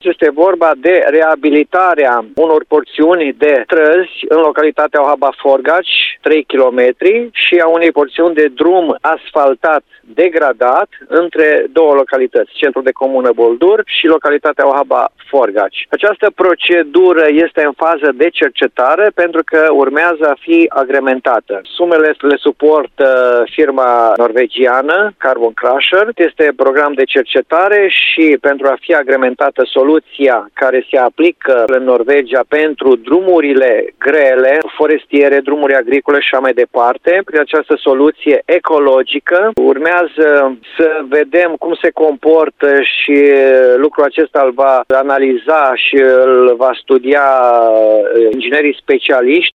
Este vorba de reabilitarea unor porțiuni de străzi în localitatea Ohaba-Forgaci, 3 km, și a unei porțiuni de drum asfaltat degradat între două localități, centrul de comună Boldur și localitatea Ohaba-Forgaci. Această procedură este în fază de cercetare pentru că urmează a fi agrementată. Sumele le suportă firma norvegiană Carbon Crusher. Este program de cercetare și pentru a fi agrementată soluția care se aplică în Norvegia pentru drumurile grele, forestiere, drumuri agricole și așa mai departe, prin această soluție ecologică, urmează să vedem cum se comportă și lucrul acesta îl va analiza și îl va studia inginerii specialiști.